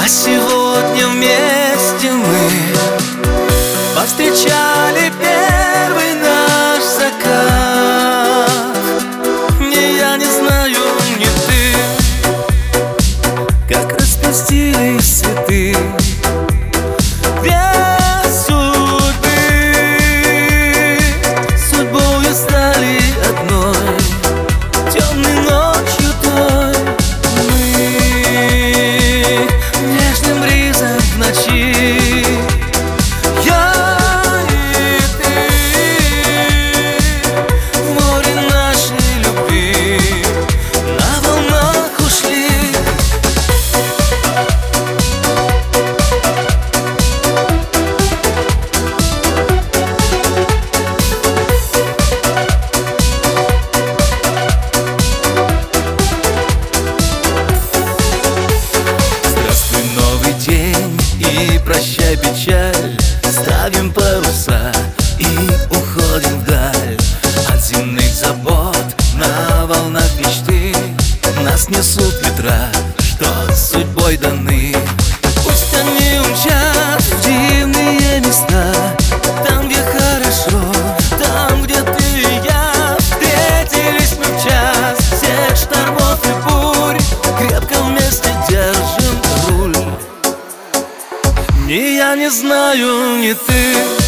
сегодня вместе мы повстречали первый наш закат. Ни я не знаю, ни ты, как распустились цветы. Без судьбы судьбою стали одной, темной ночью той. Нежным бризом в ночи я и ты, в море нашей любви на волнах ушли. Здравствуй, новый день, и прощай печаль. Ставим паруса и уходим вдаль от земных забот. На волнах мечты нас несут ветра, что судьбой даны. Пусть они умчат в дивные места, там, где хорошо, там, где ты и я встретились мы в час всех штормов и бурь. Крепко вместе держим руль. Ни я не знаю, ни ты,